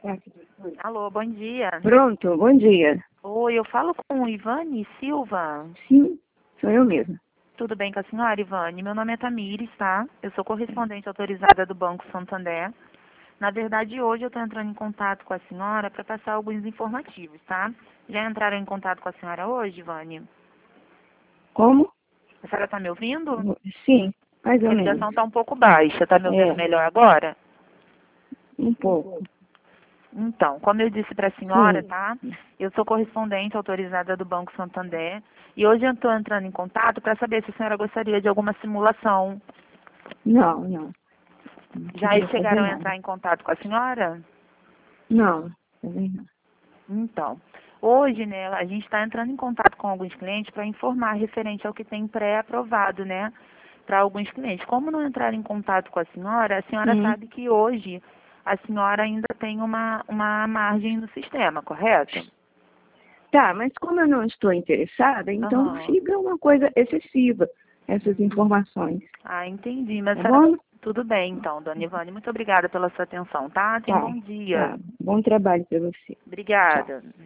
Alô, bom dia. Pronto, bom dia. Oi, eu falo com Ivane Silva. Sim, sou eu mesma. Tudo bem com a senhora, Ivane? Meu nome é Tamires, tá? Eu sou correspondente autorizada do Banco Santander. Na verdade, hoje eu estou entrando em contato com a senhora para passar alguns informativos, tá? Já entraram em contato com a senhora hoje, Ivane? Como? A senhora está me ouvindo? Sim, mais ou A menos. ligação está um pouco baixa. Está me ouvindo É, melhor agora? um pouco. Então, como eu disse para a senhora, Sim. tá? Eu sou correspondente autorizada do Banco Santander e hoje eu estou entrando em contato para saber se a senhora gostaria de alguma simulação. Não, não. Não Já queria fazer chegaram a nada. entrar em contato com a senhora? Não, também não. Então, hoje, né, a gente está entrando em contato com alguns clientes para informar referente ao que tem pré-aprovado, né, para alguns clientes. Como não entrar em contato com a senhora Hum. sabe que hoje a senhora ainda tem uma margem no sistema, correto? Tá, mas como eu não estou interessada, então Aham. fica uma coisa excessiva, essas informações. Ah, entendi. Mas Tá a senhora... bom? Tudo bem, então, dona Ivane. Muito obrigada pela sua atenção, tá? Tenha um Tá, bom dia. tá. Bom trabalho para você. Tchau. Obrigada.